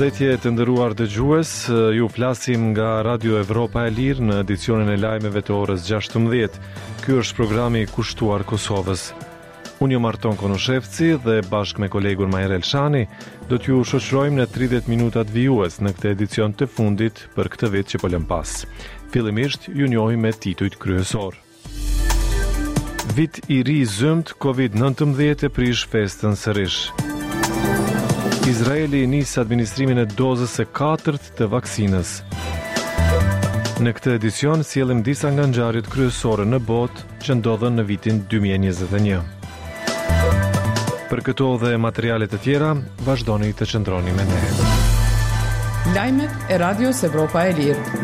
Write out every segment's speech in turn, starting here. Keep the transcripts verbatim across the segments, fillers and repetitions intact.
Përshëndetje të nderuar dëgjues, ju flasim nga Radio Evropa e Lirë në edicionin e lajmeve të orës gjashtëmbëdhjetë. Ky është programi i kushtuar Kosovës. Unë jam Arton Konoshevci dhe bashkë me kolegun Majer Elshani do t'ju shoqërojmë në tridhjetë minutat vijues në këtë edicion të fundit për këtë vit që po lëm pas. Fillimisht ju njohim me titujt kryesor. Vit i ri zymt, covid nëntëmbëdhjetë e prish festën sërish. Izraeli nis administrimin e dozës së katërt të vaksinës. Në këtë edicion sjellim disa nga ngjarjet kryesore në botë që ndodhen në vitin dy mijë e njëzet e një. Për këto dhe materialet të tjera, vazhdoni të qëndroni me ne. Lajmet e Radios Evropa e Lirë.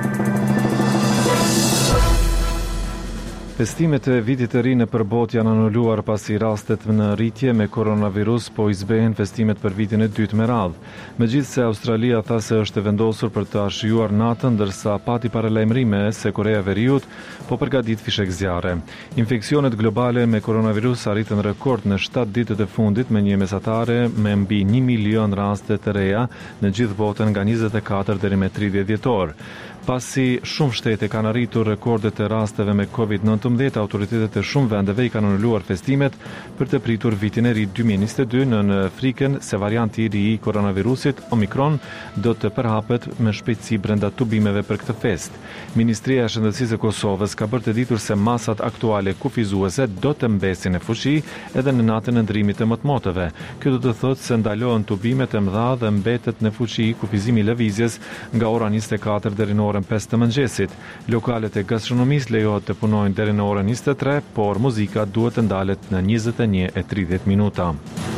Festimet e vitit të ri në përbot janë anuluar pasi rastet në rritje me koronavirus po i zbehen festimet për vitin e dytë me radhë. Megjithse Australia tha se është e vendosur për të shijuar natën, ndërsa pati paralajmërime se Korea e Veriut po përgatit fishek zjarre. Infeksionet globale me koronavirus arritën rekord në shtatë ditët e fundit me një mesatare me mbi një milion raste të reja në gjithë botën nga njëzet e katër deri me tridhjetë dhjetor. Pasi shumë shtete kanë arritur rekordet e rasteve me covid nëntëmbëdhjetë, autoritetet e shumë vendeve i kanë anuluar festimet për të pritur vitin e ri dy mijë e njëzet e dy në frikën se varianti i ri i koronavirusit Omikron do të përhapet me shpejtësi brenda tubimeve për këtë fest. Ministria e Shëndetësisë e Kosovës ka bërë të ditur se masat aktuale kufizuese do të mbesin në fuqi edhe në natën e ndrimit të mëtmotëve. Kjo do të thotë se ndalohen tubimet e mëdha dhe mbetet në fuqi kufizimi i lëvizjes nga ora njëzet e katër deri në orën pesë të mëngjesit. Lokalet e gastronomisë lejohet të punojnë deri në orën njëzet e tre, por muzika duhet të ndalet në njëzet e një e tridhjetë minuta.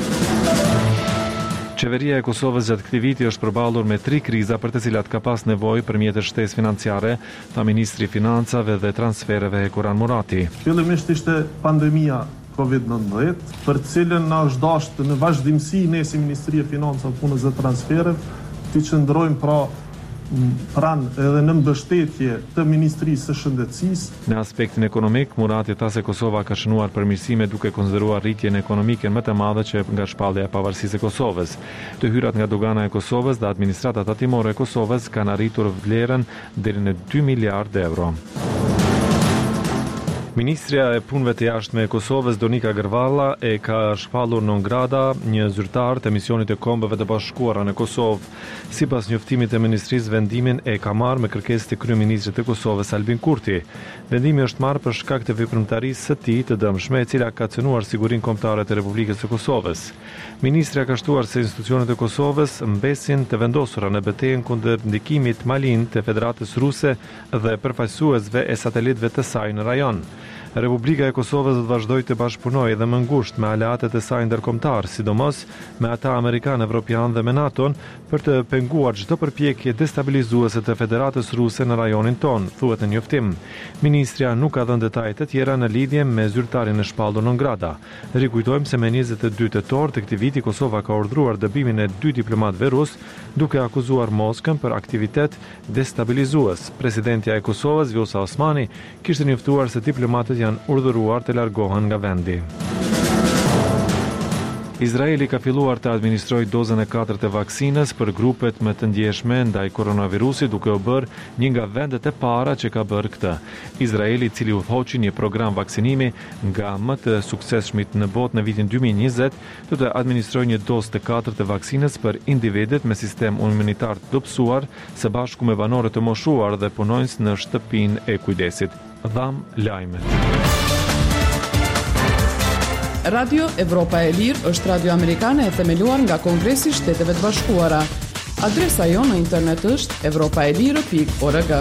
Qeveria e Kosovës gjatë këtij viti është përballur me tri kriza për të cilat ka pas nevojë për mjete shtesë financiare, tha ministri i Financave dhe Transfereve Hekuran Murati. Fillimisht ishte pandemia covid nëntëmbëdhjetë, për cilën na është dashur në vazhdimsi ne si Ministria e Financave, Punës dhe Transfereve të qëndrojmë pra pranë edhe në mbështetje të Ministrisë së Shëndetësisë. Në aspektin ekonomik, Murati tha se Kosova ka shënuar përmirësime duke konsideruar rritjen ekonomike më të madhe që nga shpallja e pavarësisë e Kosovës. Të hyrat nga dogana e Kosovës dhe administrata tatimore e Kosovës kanë arritur vlerën deri në dy miliardë euro. Ministria e Punëve të Jashtme e Kosovës Donika Gërvalla e ka shpallur non grata një zyrtar të misionit të Kombeve të Bashkuara në Kosovë. Sipas njoftimit të ministrisë, vendimin e ka marrë me kërkesë të kryeministrit të Kosovës Albin Kurti. Vendimi është marrë për shkak të veprimtarisë së tij të dëmshme, e cila ka cënuar sigurinë kombëtare të Republikës së Kosovës. Ministri ka shtuar se institucionet e Kosovës mbesin të vendosura në betejën kundër ndikimit malin të Federatës Ruse dhe përfaqësuesve e satelitëve të saj në rajon. Republika e Kosovës do të vazhdojë të bashkëpunojë edhe më ngushtë me aleatët e saj ndërkombëtar, sidomos me ata amerikanë, evropianë dhe me NATO-n për të penguar çdo përpjekje destabilizuese të Federatës Ruse në rajonin ton, thuhet në njoftim. Ministria nuk ka dhënë detaje të tjera në lidhje me zyrtarin e shpallur non grata. Rikujtojmë se me njëzet e dy tetor të këtij viti Kosova ka urdhëruar dëbimin e dy diplomatëve rus, duke akuzuar Moskën për aktivitet destabilizues. Presidentja e Kosovës, Vjosa Osmani, kishte njoftuar se diplomatët janë urdhëruar të largohen nga vendi. Izraeli ka filluar të administrojë dozën e katërt e vaksinës për grupet më të ndjeshme ndaj koronavirusit, duke u bërë një nga vendet e para që ka bërë këtë. Izraeli, i cili udhëhoqi një program vaksinimi nga më të suksesshmit në botë në vitin dy mijë e njëzet, do të administrojë një dozë të katërt të vaksinës për individet me sistem imunitar të dobësuar, së bashku me banorët të moshuar dhe punonjës në shtëpinë e kujdesit. Dham lajmet. Radio Evropa e Lirë është radio amerikane e themeluar nga Kongresi i Shteteve të Bashkuara. Adresa jonë në internet është evropaelire pikë org.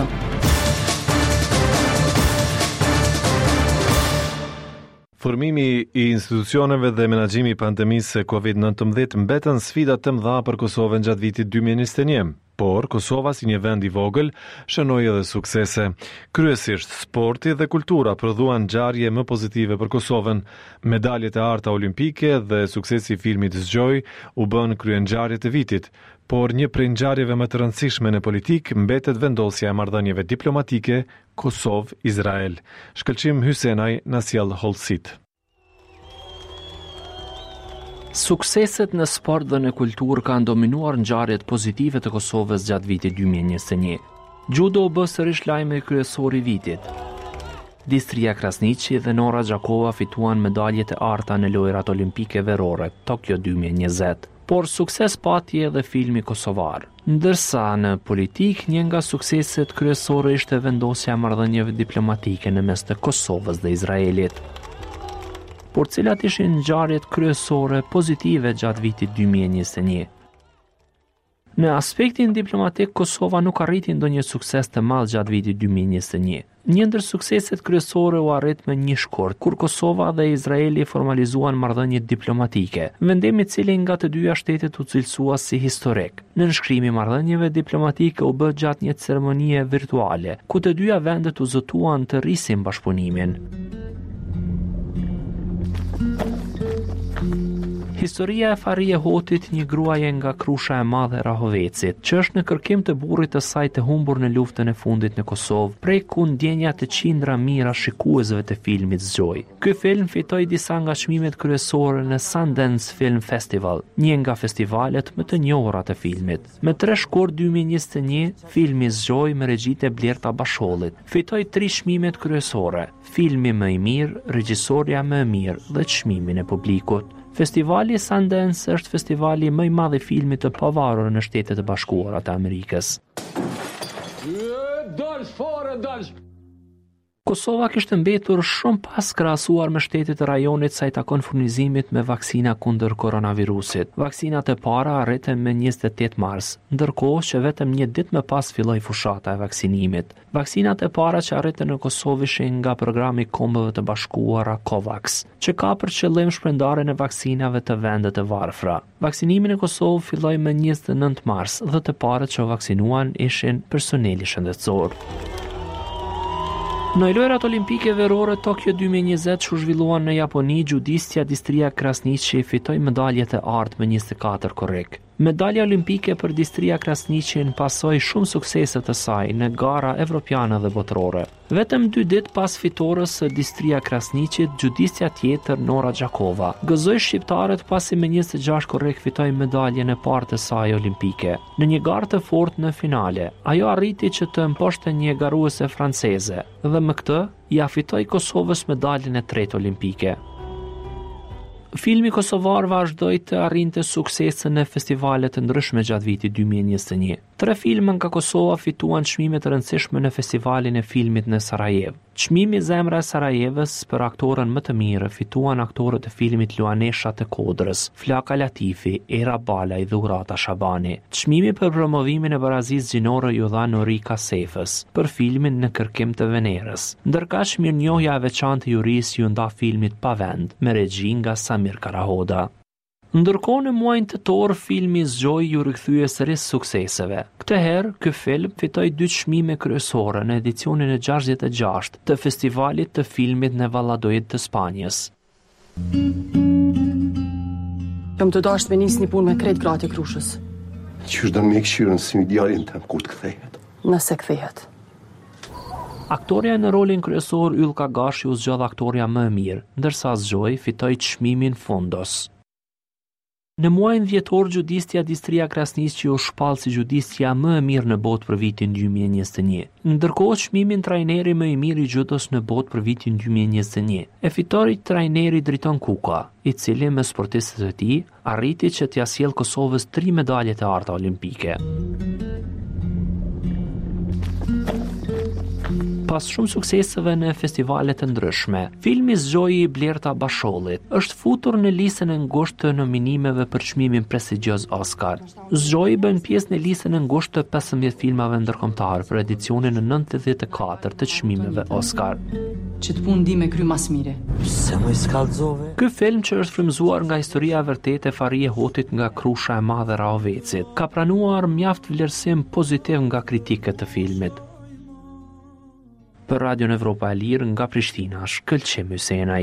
Formimi i institucioneve dhe menaxhimi i pandemisë covid nëntëmbëdhjetë mbetën sfida të mëdha për Kosovën gjatë vitit dy mijë e njëzet e një. Por Kosova, si një vend i vogël, shënoi edhe suksese. Kryesisht sporti dhe kultura prodhuan ngjarje më pozitive për Kosovën. Medaljet e arta olimpike dhe suksesi i filmit Zgjoj u bën kryengjarje të vitit. Por një prej ngjarjeve më të rëndësishme në politik mbetet vendosja e marrëdhënieve diplomatike Kosovë-Izrael. Shkëlqim Hysenaj na sjell hollësit. Sukseset në sport dhe në kulturë kanë dominuar ngjarjet pozitive të Kosovës gjatë vitit dy mijë e njëzet e një. Judo u bë sërish lajmi kryesor i vitit. Distria Krasniqi dhe Nora Gjakova fituan medaljet e arta në lojrat olimpike verore Tokyo dy mijë e njëzet. Por sukses pati edhe filmi kosovar. Ndërsa në politik, një nga sukseset kryesore ishte vendosja e marrëdhënieve diplomatike në mes të Kosovës dhe Izraelit. Por cilat ishin ngjarjet kryesore pozitive gjatë vitit dy mijë e njëzet e një? Në aspektin diplomatik, Kosova nuk arriti ndonjë sukses të madh gjatë vitit dy mijë e njëzet e një. Një ndër sukseset kryesore u arrit me një shkurt, kur Kosova dhe Izraeli formalizuan marrëdhënie diplomatike, vendim i cili nga të dyja shtetet u cilësua si historik. Në nënshkrimi i marrëdhënieve diplomatike u bë gjatë një ceremonie virtuale, ku të dyja vendet u zotuan të rrisin bashkëpunimin. Historia e Farije Hotit, një gruaje nga Krusha e Madhe e Rahovecit, që është në kërkim të burrit të saj të humbur në luftën e fundit në Kosovë, prej ku ndjenja të qindra mijëra shikuesve të filmit zgjoi. Ky film fitoi disa nga çmimet kryesore në Sundance Film Festival, një nga festivalet më të njohura të filmit. Me tre shkort dy mijë e njëzet e një, filmi zgjoi me regjitë e Blerta Bashollit. Fitoi tri çmimet kryesore: filmi më i mirë, regjisoria më e mirë dhe çmimin e publikut. Festivali Sundance është festivali më i madh i filmit të pavarur në Shtetet e Bashkuara të Amerikës. Kosova kishte mbetur shumë pas krahasuar me shtetet e rajonit sa i takon furnizimit me vaksina kundër koronavirusit. Vaksinat e para arritën me njëzet e tetë mars, ndërkohë që vetëm një ditë më pas filloi fushata e vaksinimit. Vaksinat e para që arritën në Kosovë ishin nga programi i Kombeve të Bashkuara COVAX, që ka për qëllim shpërndarjen e vaksinave të vendet të varfra. Vaksinimi në Kosovë filloi me njëzet e nëntë mars dhe të parët që u vaksinuan ishin personeli shëndetësor. Në lojrat olimpike verore Tokyo dy mijë e njëzet që zhvilluan në Japoni, judistja Distria Krasniqi fitoi medaljet e artë me njëzet e katër korrik. Medalja olimpike për Distria Krasniqin pasoi shumë suksese të saj në gara evropiane dhe botërore. Vetëm dy ditë pas fitores së Distria Krasniqit, judistja tjetër Nora Gjakova gëzoi shqiptarët pasi me njëzet e gjashtë korrik fitoi medaljen e parë të saj olimpike. Në një garë të fortë në finale, ajo arriti që të mposhte një garuese franceze dhe me këtë ja fitoi Kosovës medaljen e tretë olimpike. Filmi kosovar vazhdoi të arrinte suksese në festivale të ndryshme gjatë vitit dy mijë e njëzet e një. Tre filma nga Kosova fituan çmime të rëndësishme në festivalin e filmit në Sarajevo. Çmimi Zemra e Sarajevës për aktorën më të mirë fituan aktorët e filmit Luanesha të Kodrës, Flaka Latifi, Era Balaj dhe Urata Shabani. Çmimi për promovimin e barazisë gjinore ju dha Norika Sefës për filmin Në kërkim të Venerës. Ndërkaq mirënjohja e veçantë e jurisë ju nda filmit Pavend me regji nga Samir Karahoda. Ndërkohë në muajin tetor, filmi zgjoi ju rikthye sërish sukseseve. Këtë herë, ky film fitoi dy çmime kryesore në edicionin e gjashtëdhjetë e gjashtë të festivalit të filmit në Valladolid të Spanjës. Jam të dashur me nis një punë me krejt gratë Krushës. Qysh do më këshirën si djalin tëm kur të kthehet? Nëse kthehet. Aktoria në rolin kryesor Ylka Gashi u zgjodh aktoria më e mirë, ndërsa zgjoi fitoi çmimin Fondos. Në muajin dhjetor, judistja Distria Krasniqi u shpall si judistja më e mirë në botë për vitin dy mijë e njëzet e një. Ndërkohë çmimin trajneri më i mirë i judos në botë për vitin dy mijë e njëzet e një e fitoi trajneri Driton Kuka, i cili me sportistët e tij arriti që t'ia sjellë Kosovës tri medalje të arta olimpike. Pas shumë sukseseve në festivale të ndryshme, filmi Zgjoji i Blerta Bashollit është futur në listën e ngushtë të nominimeve për çmimin prestigjioz Oscar. Zgjoji bën pjesë në listën e ngushtë të pesëmbëdhjetë filmave ndërkombëtar për edicionin e nëntëdhjetë e katër të çmimeve Oscar. Që të punë di me kry mas mire. Se më skallzove. Ky film që është frymëzuar nga historia e vërtetë e Farije Hotit nga Krusha e Madhe e Rahovecit, ka pranuar mjaft vlerësim pozitiv nga kritikët të filmit. Për Radion Evropa e Lirë nga Prishtina, Shkëlqim Hysenaj.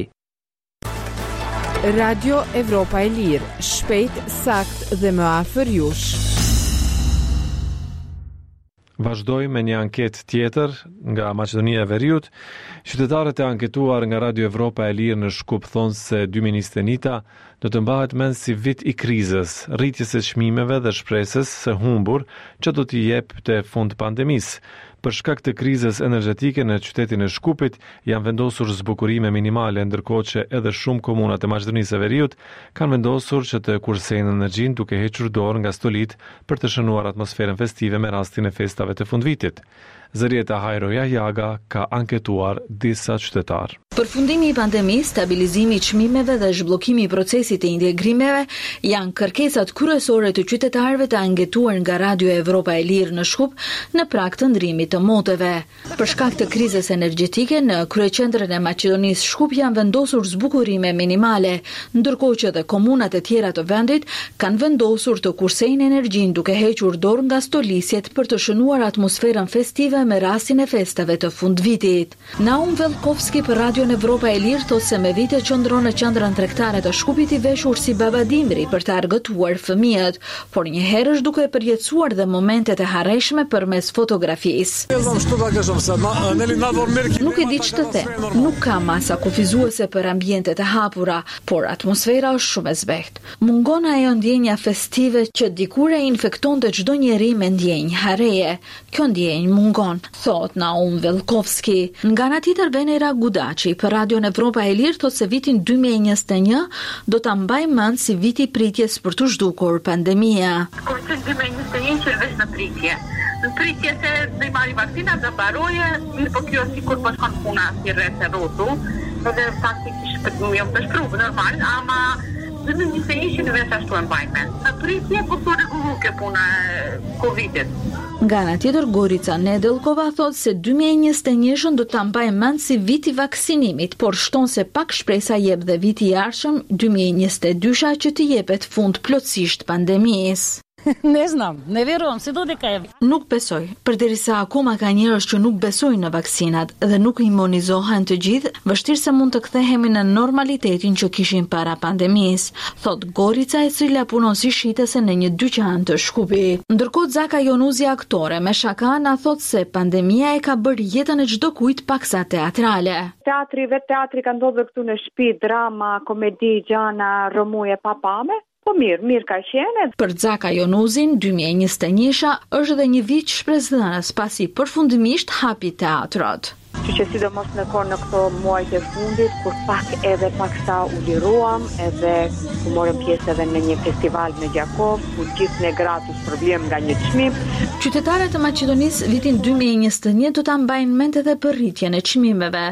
Radio Evropa e Lirë, shpejt, sakt dhe më afër jush. Vazhdoj me një anket tjetër nga Maqedonia e Veriut. Qytetarët e anketuar nga Radio Evropa e Lirë në Shkup thonë se dy mijë e njëzet e një do të mbahet mend si vit i krizës, rritjes së çmimeve dhe shpresës së humbur që do t'i jep te fund pandemisë. Për shkak të krizës energjetike në qytetin e Shkupit janë vendosur zbukurime minimale, ndërkohë që edhe shumë komuna të Maqedonisë së Veriut kanë vendosur që të kursejnë energjinë duke hequr dorë nga stolit për të shënuar atmosferën festive me rastin e festave të fundvitit. Zërieta Hajro Jahjaga ka anketuar disa qytetar. Përfundimi i pandemisë, stabilizimi i çmimeve dhe zhbllokimi i procesit të integrimeve janë kërkesat kryesore të qytetarëve të anketuar nga Radio Evropa e Lirë në Shkup në prag të ndrimit të moteve. Për shkak të krizës energjetike në kryeqendrën e Maqedonisë Shkup janë vendosur zbukurime minimale, ndërkohë që dhe komunat e tjera të vendit kanë vendosur të kursejnë energjinë duke hequr dorë nga stolisjet për të shënuar atmosferën festive me rastin e festave të fundvitit. Naum Velkovski për Radio Evropa e Lirë thotë se me vite qëndron në qendrën tregtare të Shkupit i veshur si babadimri për të argëtuar fëmijët, por një herësh duke përjetësuar dhe momentet e harreshme përmes fotografisë. Nuk e di ç'të them, nuk ka masa kufizuese për ambientet e hapura, por atmosfera është shumë e zbehtë. Mungon ajo ndjenja festive që dikur e infektonte çdo njeri me ndjenjë hareje. Kjo ndjenjë mungon, thot Naum Velkovski. Nga ana tjetër Venera Gudaci për Radio Evropa e Lirë thotë se vitin dy mijë e njëzet e një do ta mbajë mend si viti i pritjes për të zhdukur pandemia. Kur të dy mijë e njëzet e një që vesh në pritje. Në pritje se do i marri vaksina do mbaroje, mirë po kjo sikur po shkon puna si rreth e rrotu, edhe faktikisht për të më pështruar normal, ama dy mijë e njëzet e një që vesh ashtu e mbajmë. Në pritje po të rregullu kjo puna e Covidit. Nga ana tjetër Gorica Nedelkova thotë se dy mijë e njëzet e një do ta mbajë mend si viti i vaksinimit, por shton se pak shpresa jep dhe viti i ardhshëm dy mijë e njëzet e dy që të jepet fund plotësisht pandemisë. Ne znam, ne verojmë, si do të ka. Nuk besoj, përderisa akoma ka njerëz që nuk besojnë në vaksinat dhe nuk imunizohen të gjithë, vështirë se mund të kthehemi në normalitetin që kishim para pandemisë, thot Gorica, e cila punon si shitese në një dyqan të Shkupit. Ndërkohë Zaka Jonuzi, aktore me shaka, na thot se pandemia e ka bërë jetën e çdo kujt paksa teatrale. Teatri, vetë teatri ka ndodhur këtu në shtëpi, drama, komedi, gjana, rëmuje pa pame. Po mirë, mirë ka qenë. Për Zaka Jonuzin, dy mijë e njëzet e një është edhe një vit shpresdhënës, pasi përfundimisht hapi teatrot. Që që sidomos në kohë në këto muajt e fundit, kur pak edhe pak sa u liruam, edhe ku morëm pjesë edhe në një festival në Gjakov, ku gjithë ne gratus problem nga një çmim. Qytetarët e Maqedonisë vitin dy mijë e njëzet e një do ta mbajnë mend edhe për rritjen e çmimeve.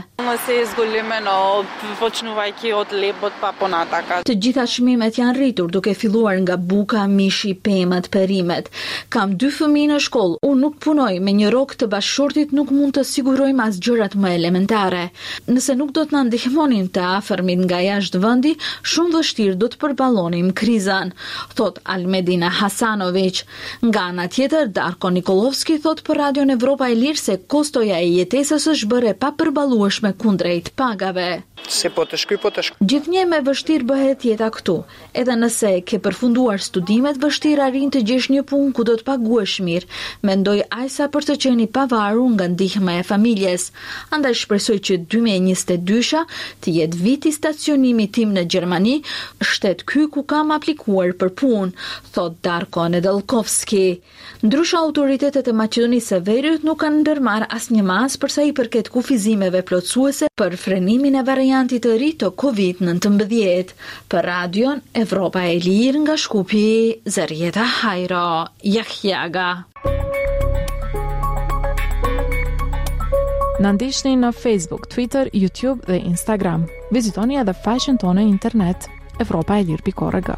Të gjitha çmimet janë rritur, duke filluar nga buka, mishi, pemët, perimet. Kam dy fëmijë në shkollë, unë nuk punoj, me një rrok të bashkëshortit nuk mund të sigurojmë as gjërat më elementare. Nëse nuk do të na ndihmonin të afërmit nga jashtë vendi, shumë vështirë do të përballonim krizën, thot Almedina Hasanovic. Nga ana tjetër, Darko Nikolovski thot për Radio Evropa e Lirë se kostoja e jetesës është bërë pa përballueshme kundrejt pagave. Se po të shkruaj, po të shkruaj. Gjithnjë më vështirë bëhet jeta këtu. Edhe nëse ke përfunduar studimet, vështirë arrin të gjesh një punë ku do të paguhesh mirë. Mendoj ajsa për të qenë i pavarur nga ndihma e familjes. Andaj shpresoj që dy mijë e njëzet e dy të jetë viti stacionimit tim në Gjermani, shtet ky ku kam aplikuar për punë, thot Darko Nedelkovski. Ndryshe autoritetet e Maqedonisë së Veriut nuk kanë ndërmarrë asnjë mas për sa i përket kufizimeve plotësuese për frenimin e variantit të ri të kovid nëntëmbëdhjetë. Për Radion Evropa e Lirë nga Shkupi, Zërieta Hajro Jahjaga. Na ndiqni në Facebook, Twitter, YouTube dhe Instagram. Vizitoni edhe faqen tonë internet evropa e lirë pikë org.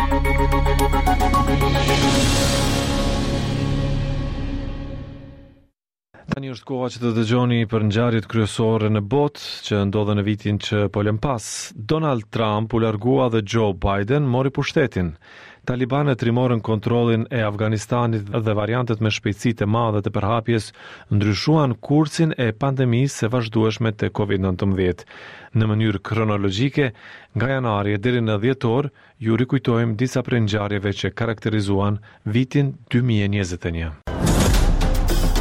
Tani është koha që të dëgjoni për ngjarjet kryesore në botë që ndodhen në vitin që po lëm pas. Donald Trump u largua dhe Joe Biden mori pushtetin. Talibanët rimorën kontrollin e Afganistanit dhe variantet me shpejtësi të madhe të përhapjes ndryshuan kursin e pandemisë së vazhdueshme të kovid nëntëmbëdhjetë. Në mënyrë kronologjike, nga janari deri në dhjetor, ju rikujtojmë disa prej ngjarjeve që karakterizuan vitin dy mijë e njëzet e një.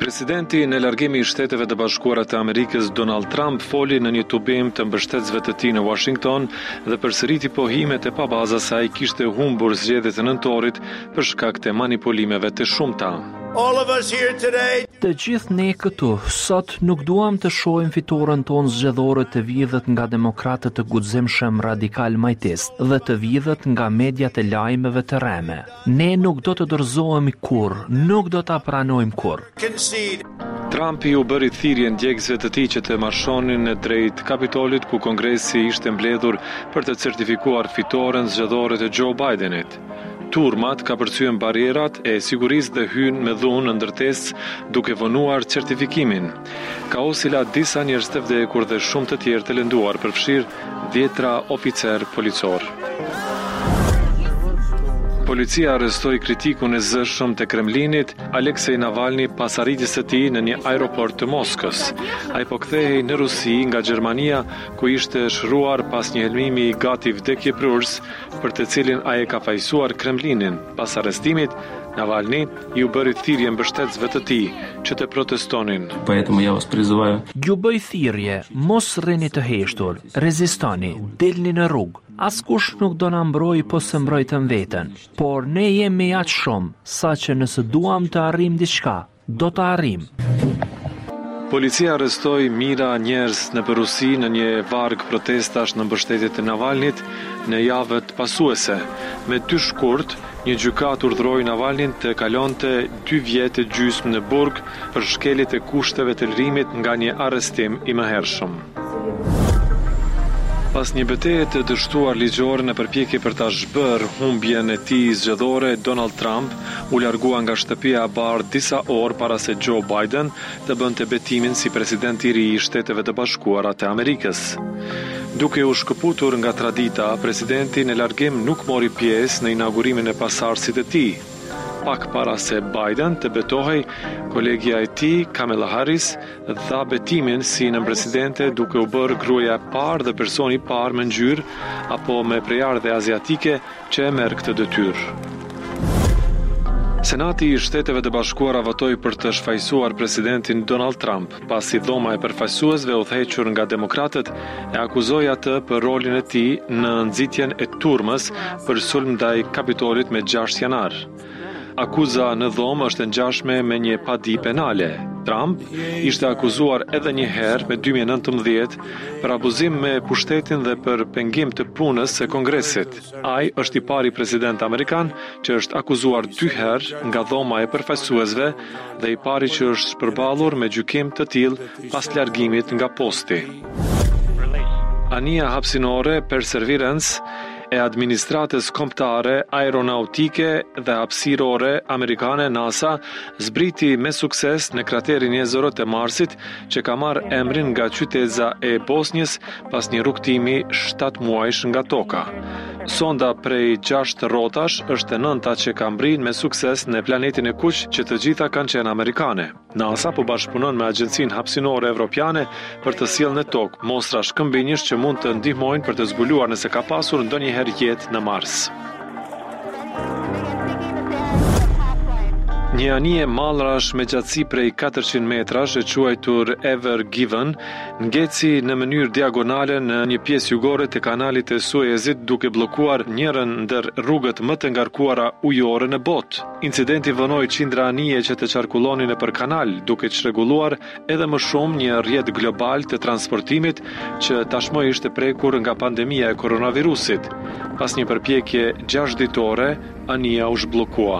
Presidenti në largimi i Shteteve të Bashkuara të Amerikës Donald Trump foli në një tubim të mbështetësve të tij në Washington dhe përsëriti pohimet e pabaza se ai kishte humbur zgjedhjet e nëntorit për shkak të manipulimeve të shumta. All of us here today. Të gjithë ne këtu, sot nuk duam të shohim fitoren tonë zgjedhore të vidhet nga demokratët të guximshëm radikal majtist dhe të vidhet nga mediat e lajmeve të rreme. Ne nuk do të dorëzohemi kurrë, nuk do ta pranojmë kurrë. Trumpi u bëri thirrje ndjekësve të tij që të marshonin në drejt Kapitolit ku Kongresi ishte mbledhur për të certifikuar fitoren zgjedhore të Joe Bidenit. Turmat ka përcyen barierat e sigurisë dhe hyn me dhunë në ndërtesë duke vonuar certifikimin. Kaosi la disa njerëz të vdekur dhe shumë të tjerë të lënduar, përfshirë dhjetra oficer policor. Policia arrestoi kritikun e zëshëm të Kremlinit, Aleksej Navalny, pas arritjes së tij në një aeroport të Moskës. Ai po kthehej në Rusi nga Gjermania, ku ishte shëruar pas një helmimi i gati vdekjeprurës, për të cilin ai e ka fajsuar Kremlinin. Pas arrestimit, Navalny ju bëri thirrje mbështetësve të tij që të protestonin. Поэтому я вас призываю. Ju bëj thirrje, mos rrini të heshtur, rezistoni, dilni në rrugë. Askush nuk do na mbroj po se mbrojtëm veten, por ne jemi aq shumë saqë nëse duam të arrijmë diçka, do të arrijmë. Policia arrestoi mijëra njerëz në Rusi në një varg protestash në mbështetje të Navalnit në javët pasuese. Me dy shkurt, një gjykat urdhëroi Navalnin të kalonte dy vjet e gjysmë në burg për shkeljet e kushteve të lirimit nga një arrestim i mëhershëm. Pas një betejë të dështuar ligjore në përpjekje për ta zhbërë humbjen e tij zgjedhore, Donald Trump u largua nga shtëpia e bardhë disa orë para se Joe Biden të bënte betimin si president i ri i Shteteve të Bashkuara të Amerikës. Duke u shkëputur nga tradita, presidenti në largim nuk mori pjesë në inaugurimin e pasardhësit të tij. Pak para se Biden të betohej, kolegja e tij, Kamala Harris, dha betimin si në presidente duke u bërë gruaja e parë dhe personi i parë me ngjyrë apo me prejardhje aziatike që e merr këtë detyrë. Senati i Shteteve të Bashkuara votoi për të shfaqsuar presidentin Donald Trump, pasi dhoma e përfaqësuesve udhëhequr nga demokratët e akuzoi atë për rolin e tij në nxitjen e turmës për sulm ndaj Kapitolit me gjashtë janar. Akuza në dhomë është ngjashme me një padi penale. Trump ishte akuzuar edhe një herë me dy mijë e nëntëmbëdhjetë për abuzim me pushtetin dhe për pengim të punës së Kongresit. Ai është i pari president amerikan që është akuzuar dy herë nga dhoma e përfaqësuesve dhe i pari që është shpërballur me gjykim të tillë pas largimit nga posti. Anija hapësinore Perseverance e administratës kombëtare aeronautike dhe hapësirore amerikane NASA zbriti me sukses në kraterin njerëzor të Marsit që ka marrë emrin nga qytetëza e Bosnjës pas një rrugtimi shtatë muajsh nga toka. Sonda prej gjashtë rrotash është e nënta që ka mbrin me sukses në planetin e kuq që të gjitha kanë qenë amerikane. NASA po bashkëpunon me Agjencinë Hapësinore Evropiane për të sjellë në tokë mostra shkëmbinjësh që mund të ndihmojnë për të zbuluar nëse ka pasur ndonjëherë jetë në Mars. Një anije mallrash me gjatësi prej katërqind metrash e quajtur Ever Given ngeci në mënyrë diagonale në një pjesë jugore të kanalit të Suezit duke bllokuar njërin ndër rrugët më të ngarkuara ujore në botë. Incidenti vënoi qindra anije që të qarkullonin nëpër kanal, duke çrregulluar edhe më shumë një rrjet global të transportimit që tashmë ishte prekur nga pandemia e koronavirusit. Pas një përpjekje gjashtë ditore, anija u zhbllokua.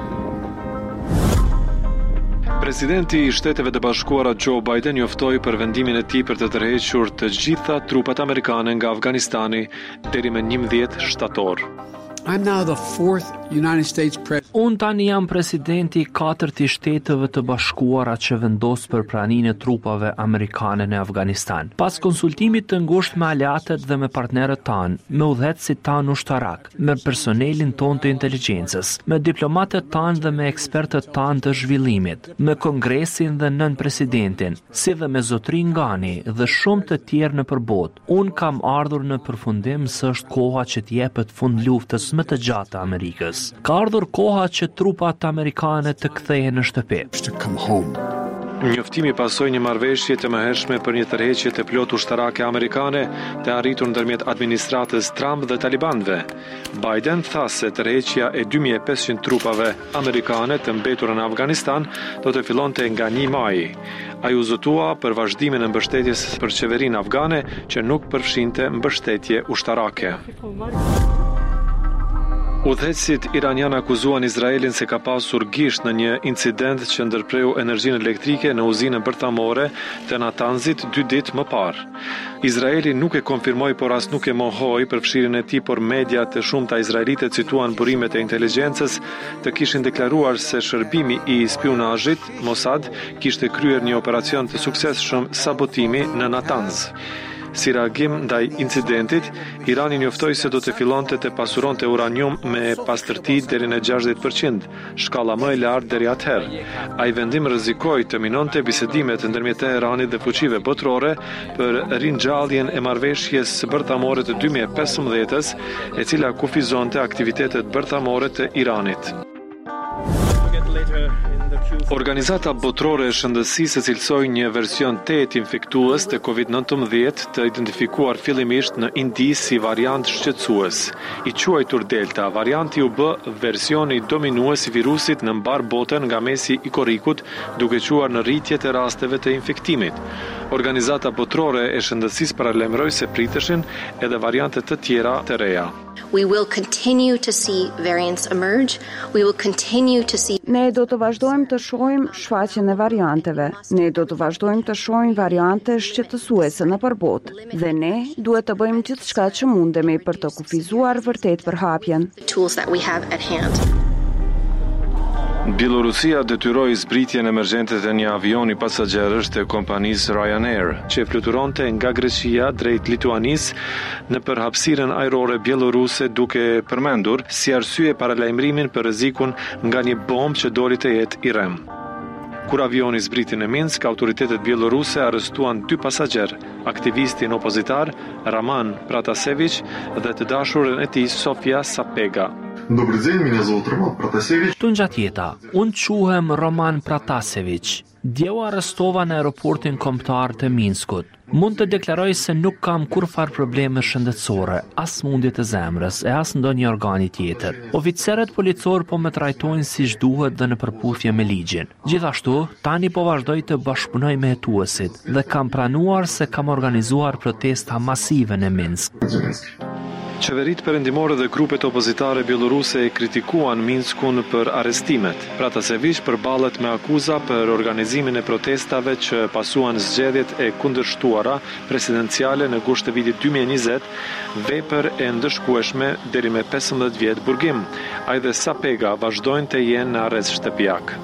Presidenti i Shteteve të Bashkuara Joe Biden njoftoi për vendimin e tij për të tërhequr të gjitha trupat amerikane nga Afganistani deri më njëmbëdhjetë shtator. I'm now the fourth United States president. Unë tani jam presidenti i katërt i Shteteve të Bashkuara që vendos për praninë e trupave amerikane në Afganistan. Pas konsultimit të ngushtë me aleatët dhe me partnerët tanë, me udhëheqësit tanë ushtarak, me personelin tonë të inteligjencës, me diplomatët tanë dhe me ekspertët tanë të zhvillimit, me Kongresin dhe nën presidentin, si dhe me zotrin Ghani dhe shumë të tjerë në përbot, unë kam ardhur në përfundim se është koha që t'jepet fund luftës më të gjatë të Amerikës. Ka ardhur koha që trupat amerikane të kthehen në shtëpi. Njoftimi pasoi një marrëveshje të mëhershme për një tërheqje të plot ushtarake amerikane të arritur ndërmjet administratës Trump dhe talibanëve. Biden tha se tërheqja e dy mijë e pesëqind trupave amerikane të mbetur në Afganistan do të fillonte nga një maj. Ai u zotua për vazhdimin e mbështetjes për qeverinë afgane që nuk përfshinte mbështetje ushtarake. Udhëheqësit iranian akuzuan Izraelin se ka pasur gisht në një incident që ndërpreu energjinë elektrike në uzinën bërthamore të Natanzit dy ditë më parë. Izraeli nuk e konfirmoi, por as nuk e mohoi përfshirjen e tij, por media të shumta izraelite cituan burimet e inteligjencës të kishin deklaruar se shërbimi i spionazhit Mossad kishte kryer një operacion të suksesshëm sabotimi në Natanz. Si reagim ndaj incidentit, Irani njoftoi se do të fillonte të pasuronte uranium me pastërti deri në gjashtëdhjetë përqind, shkalla më e lartë deri atëherë. Ai vendim rrezikoi të minonte bisedimet ndërmjet Teheranit dhe fuqive botërore për ringjalljen e marrëveshjes bërthamore të dy mijë e pesëmbëdhjetës, e cila kufizonte aktivitetet bërthamore të Iranit. Organizata botërore e shëndetësisë cilësoi një version tetë infektues të kovid nëntëmbëdhjetë të identifikuar fillimisht në Indi si variant shqetësues. I quajtur Delta, varianti u bë versioni dominues i virusit në mbar botën nga mesi i korrikut, duke quar në rritje të rasteve të infektimit. Organizata botërore e shëndetësisë paralajmëroi se priteshin edhe variante të tjera të reja. We will continue to see variants emerge. We will continue to see Ne do të vazhdojmë të shohim shfaqjen e varianteve. Ne do të vazhdojmë të shohim variante shqetësuese nëpër botë dhe ne duhet të bëjmë gjithçka që mundemi për të kufizuar vërtet përhapjen. tools that we have at hand. Bielorusia detyroi zbritjen emergjente të një avioni pasagjerësh të kompanisë Ryanair, që fluturonte nga Greqia drejt Lituanisë në përhapësirën ajrore bieloruse, duke përmendur si arsye paralajmërimin për rrezikun nga një bombë që doli të jetë i rrem. Kur avioni zbriti në Minsk, autoritetet bieloruse arrestuan dy pasagjerë, aktivistin opozitar Roman Protasevich dhe të dashurën e tij Sofia Sapega. Добрый день, меня зовут Роман Протасевич. Tunxhatjeta, unë quhem Roman Protasevich. Djeu arrestova në aeroportin kombëtar të Minskut. Mund të deklaroj se nuk kam kurfar probleme shëndetësore, as smundje të zemrës, e as ndonjë organi tjetër. Oficerët policor po më trajtojnë siç duhet dhe në përputhje me ligjin. Gjithashtu, tani po vazhdoj të bashkëpunoj me hetuesit dhe kam pranuar se kam organizuar protesta masive në Minsk. Qeveritë perëndimore dhe grupet opozitare bieloruse e kritikuan Minskun për arrestimet. Protasevich përballet me akuza për organizimin e protestave që pasuan zgjedhjet e kundërshtuara presidenciale në gusht të vitit dy mijë e njëzet, vepër e ndëshkueshme deri me pesëmbëdhjetë vjet burgim. Ai dhe Sapega vazhdojnë të jenë në arrest shtëpiak.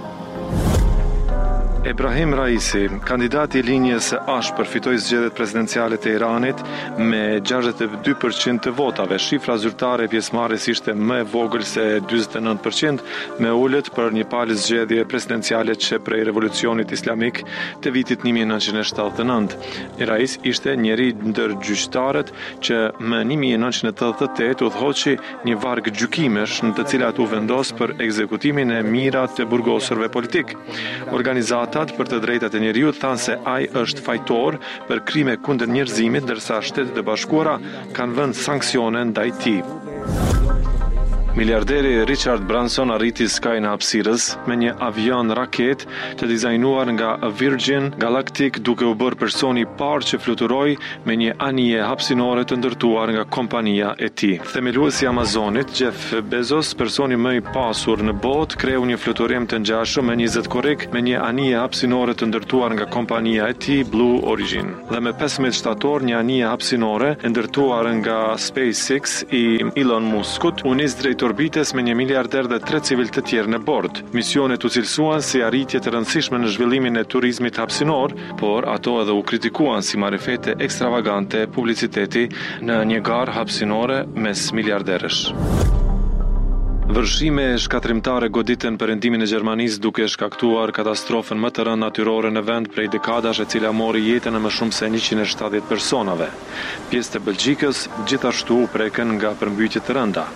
Ebrahim Raisi, kandidati i linjës së Ash, përfitoi zgjedhjet presidenciale të Iranit me gjashtëdhjetë e dy përqind të votave. Shifra zyrtare e pjesëmarrjes ishte më e vogël se dyzet e nëntë përqind, me ulët për një palë zgjedhje presidenciale që prej revolucionit islamik të vitit një mijë e nëntëqind e shtatëdhjetë e nëntë. Rais ishte njeri ndër gjyqtarët që më një mijë e nëntëqind e tetëdhjetë e tetë udhëhoqi një varg gjykimesh në të cilat u vendos për ekzekutimin e mira të burgosurve politik. Organizata për të drejtat e njeriut thanë se ai është fajtor për krime kundër njerëzimit, ndërsa Shtetet e Bashkuara kanë vënë sanksione ndaj tij. Miliarderi Richard Branson arriti skaj në hapësirës me një avion raket të dizajnuar nga Virgin Galactic, duke u bërë personi i parë që fluturoi me një anije hapësinore të ndërtuar nga kompania e tij. Themeluesi i Amazonit, Jeff Bezos, personi më i pasur në botë, kreu një fluturim të ngjashëm me njëzet korrik me një anije hapësinore të ndërtuar nga kompania e tij Blue Origin. Dhe me pesëmbëdhjetë shtator, një anije hapësinore e ndërtuar nga SpaceX i Elon Muskut u nis drejt orbites me një miliarder dhe tre civil të tjerë në bord. Misionet u cilësuan si arritje të rëndësishme në zhvillimin e turizmit hapësinor, por ato edhe u kritikuan si marifete ekstravagante publiciteti në një garë hapësinore mes miliarderësh. Vërshime shkatrimtare goditën perëndimin e Gjermanisë, duke shkaktuar katastrofën më të rëndë natyrore në vend prej dekadash, e cila mori jetën e më shumë se njëqind e shtatëdhjetë personave. Pjesë të Belgjikës gjithashtu u prekën nga përmbytje të rënda.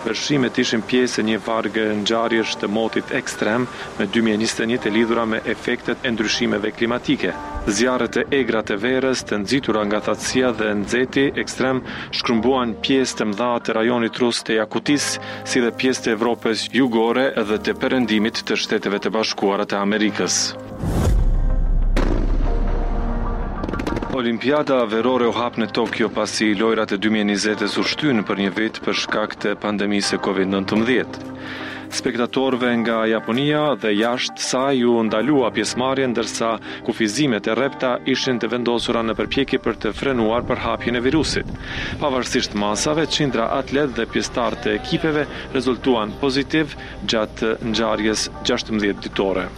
Vërshimet ishin pjesë e një vargë ngjarjesh të motit ekstrem në dy mijë e njëzet e një të lidhura me efektet e ndryshimeve klimatike. Zjarret e egra të verës, të nxitura nga thatësia dhe nxehti ekstrem shkrumbuan pjesë të mëdha të rajonit rus të Jakutis, si dhe pjesë të Evropës jugore dhe të perëndimit të Shteteve të Bashkuara të Amerikës. Olimpiada verore u hap në Tokyo pasi lojrat e dy mijë e njëzet u shtyn për një vit për shkak të pandemisë së kovid nëntëmbëdhjetë. Spektatorëve nga Japonia dhe jashtë saj u ndalua pjesëmarrje, ndërsa kufizimet e rrepta ishin të vendosura në përpjekje për të frenuar përhapjen e virusit. Pavarësisht masave, qindra atlet dhe pjesëtarë të ekipeve rezultuan pozitiv gjatë ngjarjes gjashtëmbëdhjetë ditore.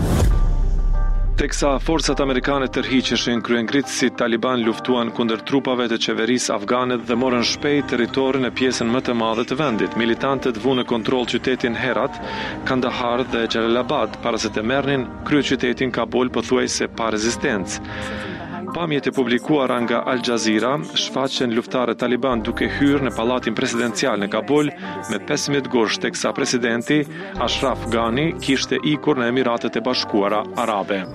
Teksa forcat amerikane tërhiqeshin, kryengritësit Taliban luftuan kundër trupave të qeverisë afgane dhe morën shpejt territorin e pjesën më të madhe të vendit. Militantët vunë në kontroll qytetin Herat, Kandahar dhe Jalalabad para se të merrnin kryeqytetin Kabul pothuajse pa rezistencë. Pamjet e publikuara nga Al Jazeera shfaqen luftarët Taliban duke hyrë në pallatin presidencial në Kabul me pesëmbëdhjetë gusht, teksa presidenti Ashraf Ghani kishte ikur në Emiratet e Bashkuara Arabe.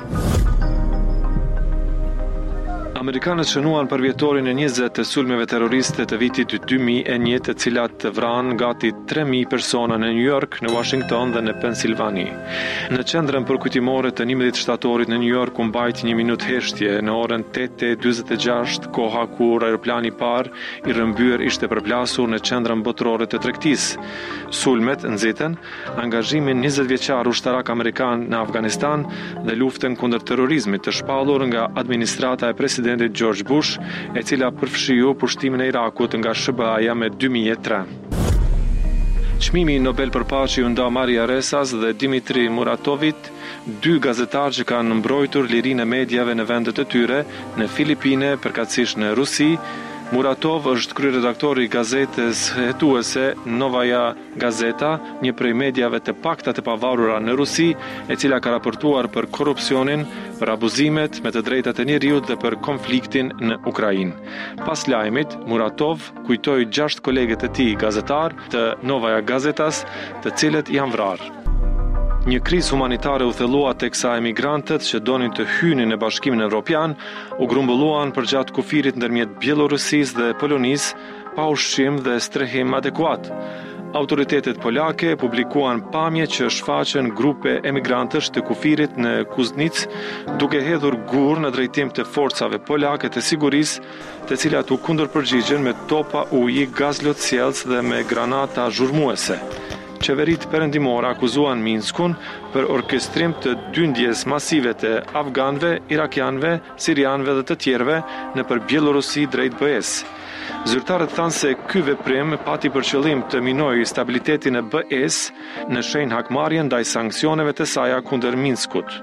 Amerikanët shënuan për vjetorin e njëzet të sulmeve terroriste të vitit dy mijë e një, të cilat vran gati tre mijë persona në New York, në Washington dhe në Pensilvani. Në qendrën përkujtimore të njëmbëdhjetë shtatorit në New York u mbajt një minutë heshtje në orën tetë e dyzet e gjashtë, koha kur aeroplani i parë i rrëmbyer ishte përplasur në qendrën botërore të tregtisë. Sulmet nxitën angazhimin njëzet vjeçar ushtarak amerikan në Afganistan dhe luftën kundër terrorizmit të shpallur nga administrata e presidentit George Bush, e cila përfshiu pushtimin e Irakut nga S B A-ja me dy mijë e tre. Çmimi Nobel për Paqe u nda Maria Resas dhe Dimitri Muratovit, dy gazetarë që kanë mbrojtur lirinë e mediave në vendet e tyre, në Filipine, përkatësisht në Rusi. Muratov është kryeredaktori i gazetës hetuese Novaja Gazeta, një prej mediave të pakta të pavarura në Rusi, e cila ka raportuar për korrupsionin, për abuzimet me të drejtat e njeriut dhe për konfliktin në Ukrainë. Pas lajmit, Muratov kujtoi gjashtë kolegët e tij gazetar të Novaja Gazetas, të cilët janë vrarë. Një krizë humanitare u thellua teksa emigrantët që donin të hynin në Bashkimin Evropian u grumbulluan përgjatë kufirit ndërmjet Bielorusisë dhe Polonisë pa ushqim dhe strehim adekuat. Autoritetet polake publikuan pamje që shfaqen grupe emigrantësh të kufirit në Kuznic, duke hedhur gur në drejtim të forcave polake të sigurisë, të cilat u kundërpërgjigjen me topa uji, gaz lotësjellës dhe me granata zhurmuese. Qeverit perëndimore akuzuan Minskun për orkestrim të dyndjes masive të afganëve, irakianëve, sirianëve dhe të tjerëve nëpër Bielorusi drejt B E-s. Zyrtarët thanë se ky veprim pati për qëllim të minojë stabilitetin e B E-s në shenjë hakmarrje ndaj sanksioneve të saj kundër Minskut.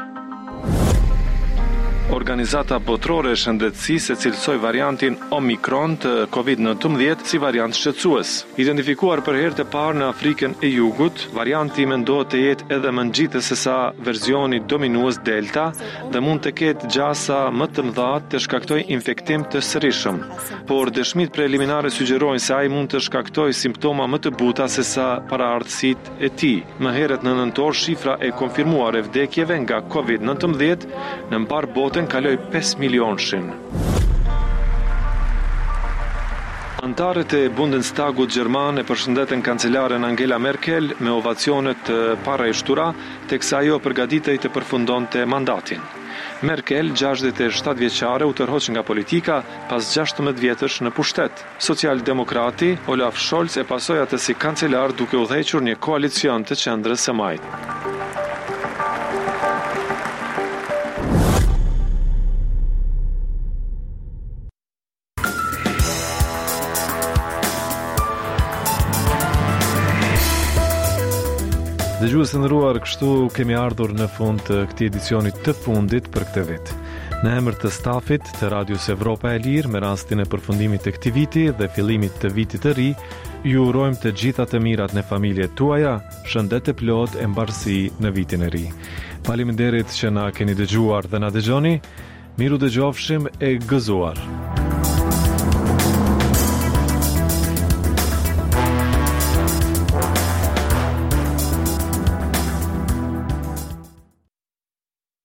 Organizata Botërore e Shëndetësisë e cilësoi variantin Omikron të kovid nëntëmbëdhjetë si variant shqetësues. Identifikuar për herë të parë në Afrikën e Jugut, varianti mendohet të jetë edhe më ngjitës se sa versioni dominues Delta dhe mund të ketë gjasa më të mëdha të shkaktojë infektim të sërishëm. Por dëshmitë preliminare sugjerojnë se ai mund të shkaktojë simptoma më të buta se sa paraardhësitë e tij. Më herët në nëntor, shifra e konfirmuar e vdekjeve nga kovid nëntëmbëdhjetë në mbar botën kaloi pesë milionshin. Antarët e Bundestagut gjerman e përshëndetën kancelaren Angela Merkel me ovacione të parashtura, teksa ajo përgatitej të përfundonte mandatin. Merkel, gjashtëdhjetë e shtatë vjeçare, u tërhoq nga politika pas gjashtëmbëdhjetë vjetësh në pushtet. Socialdemokrati Olaf Scholz e pasoi atë si kancelar duke udhëhequr një koalicion të qendrës së majt. Dëgjues të nderuar, kështu kemi ardhur në fund të këtij edicioni të fundit për këtë vit. Në emër të stafit të Radios Evropa e Lirë, me rastin e përfundimit të këtij viti dhe fillimit të vitit të ri, ju urojmë të gjitha të mirat në familjet tuaja, shëndet e plot e mbarësi në vitin e ri. Faleminderit që na keni dëgjuar dhe na dëgjoni. Miru dëgjofshim e gëzuar.